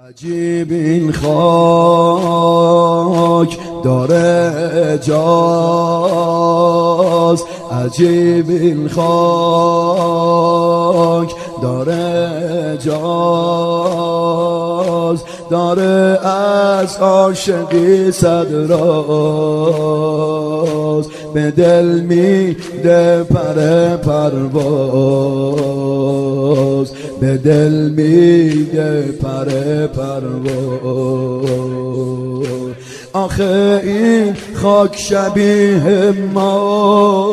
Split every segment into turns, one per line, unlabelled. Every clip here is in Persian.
عجیب این خاک داره اجاز، عجیب این خاک داره اجاز، داره از عاشقی صد راز، به دل میده پر پرواز، به دل میده پر پرواز. آخه این خاک شبیه ما،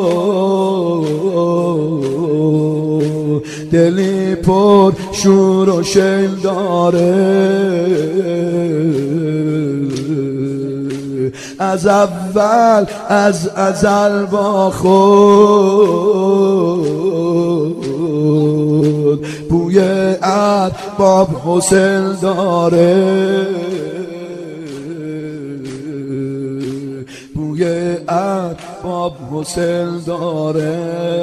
دلی پر شور و شل داره، از اول از ازل با خود بوی ارباب حسن داره، بوی ارباب حسن داره.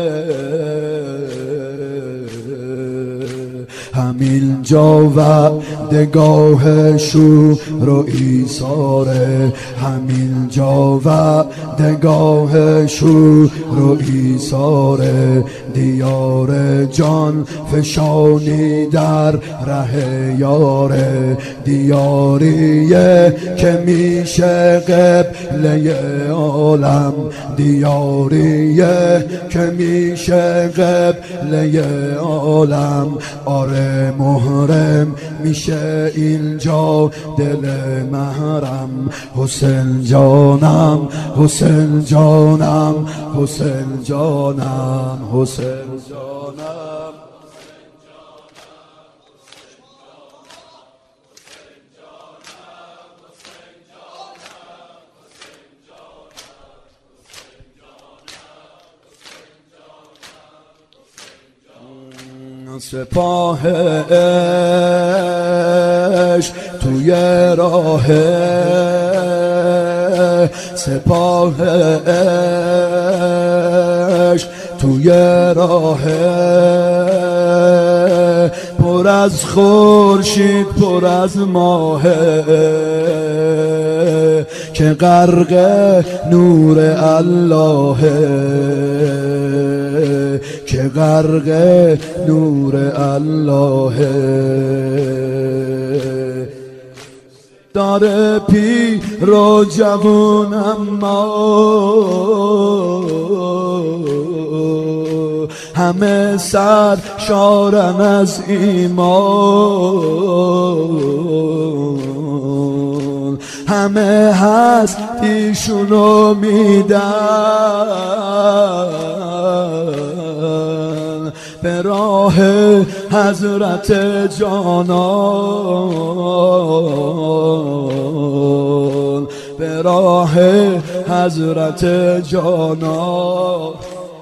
همین جا وعدگاه شور و ایثاره، همین جا وعدگاه شور و ایثاره، دیار جان فشانی در ره یاره، دیاریه که میشه قبله عالم، دیاریه که میشه قبله عالم. آره محرم میشه اینجا دل محرم، حسین جانم حسین جانم حسین جانم حسین جانم. سپاهش توی راه، سپاهش توی راه، پر از خورشید پر از ماه، که غرق نور الله، که غرق نور الله. داره پیر و جوون اما همه سر شارن از ایمان، همه هستیشونو میدن به راه حضرت جانان، به راه حضرت جانان.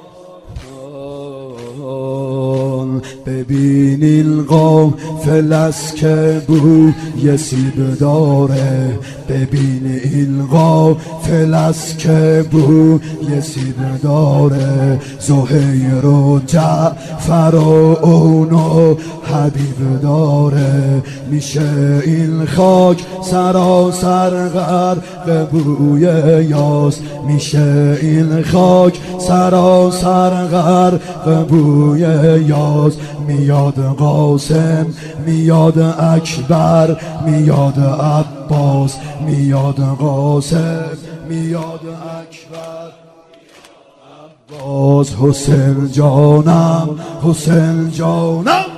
ببین این غافل است که بوی سیب داره، ببین این غافل است که بوی سیب داره، زهیر و جعفر و اون و حبیب داره. میشه این خاک سراسر غرق بوی یاس، میشه این خاک سراسر غرق بوی یاس. میاد قاسم میاد اکبر میاد عباس، میاد قاسم میاد اکبر عباس. حسین جانم حسین جانم.